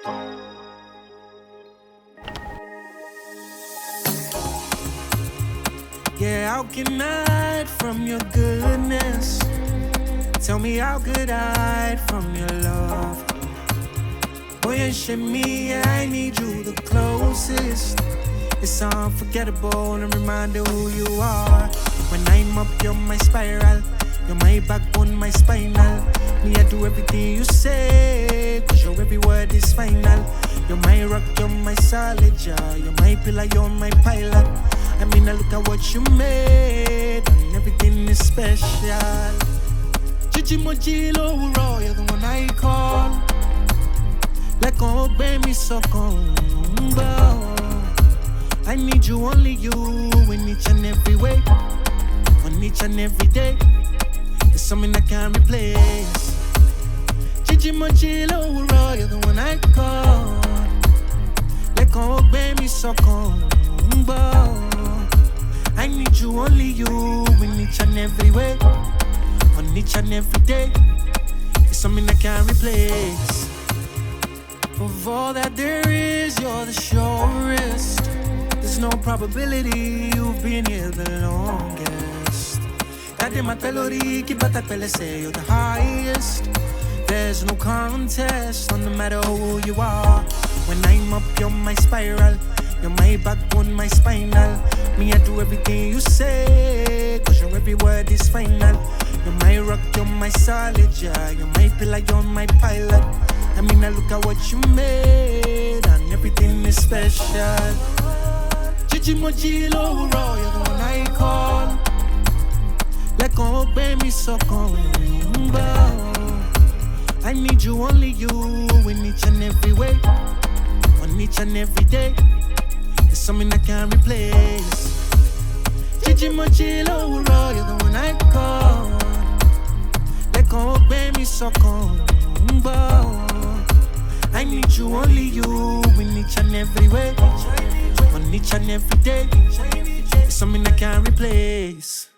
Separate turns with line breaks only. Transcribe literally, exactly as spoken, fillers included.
Yeah, how can I hide from your goodness? Tell me how could I hide from your love? Boy, you shit me, yeah, I need you the closest. It's unforgettable and reminder who you are. When I'm up, you're my spiral. You're my backbone, my spinal. Me, I do everything you say, cause your every word is final. You're my rock, you're my solid jaw. You're my pillar, you're my pilot. I mean, I look at what you made, and everything is special. Gigi Mojilo, raw, you're the one I call. Like oh, baby, so combo. I need you, only you, in each and every way, on each and every day. It's something I can't replace. Gigi Mojilo, raw, you're the one I call. Like oh, baby, so combo. I need you, only you, in each and every way, on each and every day. It's something I can't replace. Of all that there is, you're the surest. There's no probability you've been here the longest. Kadema pelori, kibata pele say you're the highest. There's no contest, no matter who you are. When I'm up, you're my spiral. You're my backbone, my spinal. Me, I do everything you say, cause your every word is final. You're my rock, you're my solid jaw. You're my pillar, you're my pilot. I mean, I look at what you made, and everything is special. Gigi Mojilo, raw, you're the one I call. Like oh, baby, so combo. I need you, only you, in each and every way, on each and every day. It's something I can't replace. Gigi Mojilo, raw, you're the one I call. Like oh, baby, so combo. I need you, only you, in each and every way, on each and every day. It's something I can't replace.